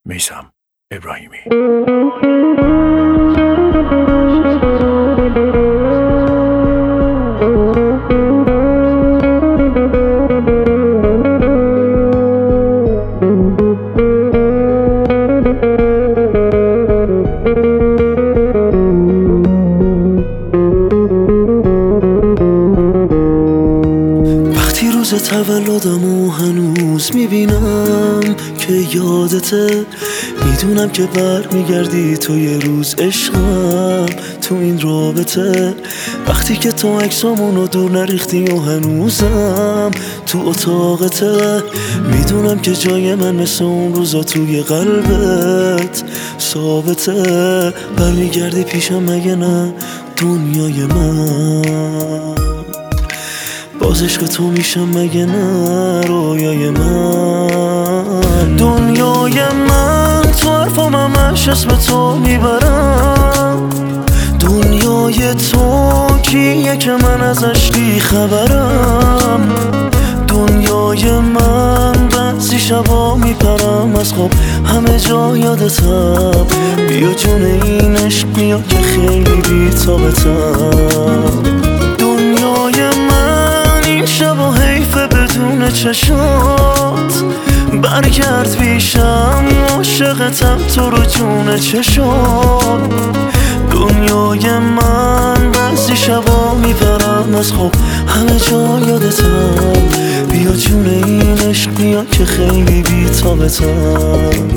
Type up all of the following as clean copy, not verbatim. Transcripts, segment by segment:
میثم ابراهیمی. وقتی روز تولدمو هنوز میبینم که یادته، میدونم که برمیگردی تو یه روز عشقم تو این رابطه. وقتی که تو عکسامونو دور نریختی و هنوزم تو اتاقته، میدونم که جای من مثل اون روزا توی قلبت ثابته. برمیگردی پیشم مگه نه دنیای من؟ باز عشق تو میشم مگه نه رویای من؟ دنیای من تو حرفام همش اسم تو میبرم. دنیای تو کیه که من ازش بی خبرم؟ دنیای من بعضی شبا میپرم از خواب همه جا یادتم. بیا جون این عشق بیا که خیلی بی تابتم. دنیای من این شبا حیفه بدون چشات، برگرد پیشم عاشقتم تو رو جون چشات. دنیای من بعضی شبا میپرم از خواب همه جا یادتم. بیا جون این عشق بیا که خیلی بی تابتم.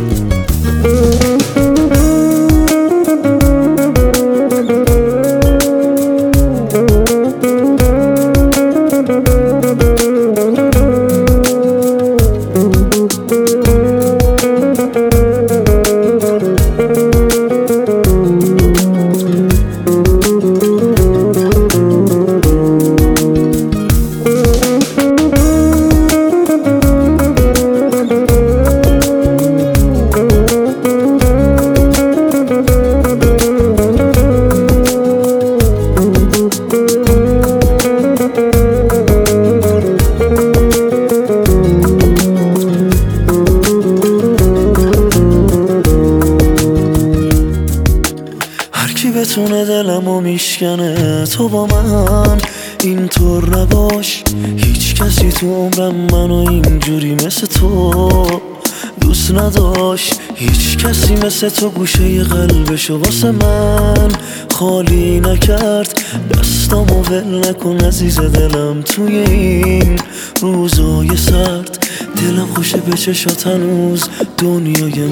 کی بتونه دلمو میشکنه تو با من اینطور نباش. هیچ کسی تو عمرم منو اینجوری مثل تو دوست نداشت. هیچ کسی مثل تو گوشه قلبشو واسه من خالی نکرد. دستامو ول نکن عزیز دلم توی این روزای سرد. دلم خوشه به چشات هنوز دنیای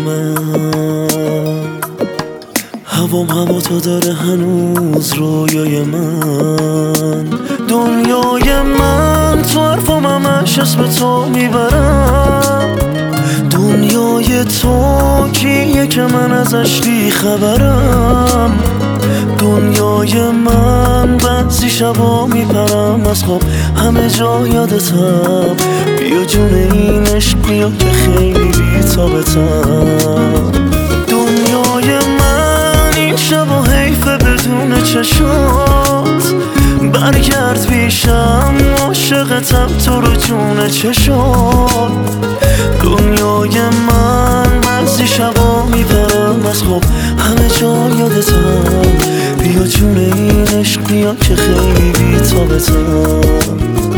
من. هوام هوا تو داره هنوز رویای من. دنیای من تو حرفام همش اسم تو میبرم. دنیای تو کیه که من ازش بی خبرم؟ دنیای من بعضی شبا میپرم از خواب همه جا یادتم. بیا جون این عشق بیا که خیلی بی تابتم. دنیای من این شبا حیفه بدون چشات، برگرد پیشم عاشقتم تو رو جون چشات. دنیای من بعضی شبا میپرم از خواب همه جا یادتم. بیا جون این عشق بیا که خیلی بی تابتم.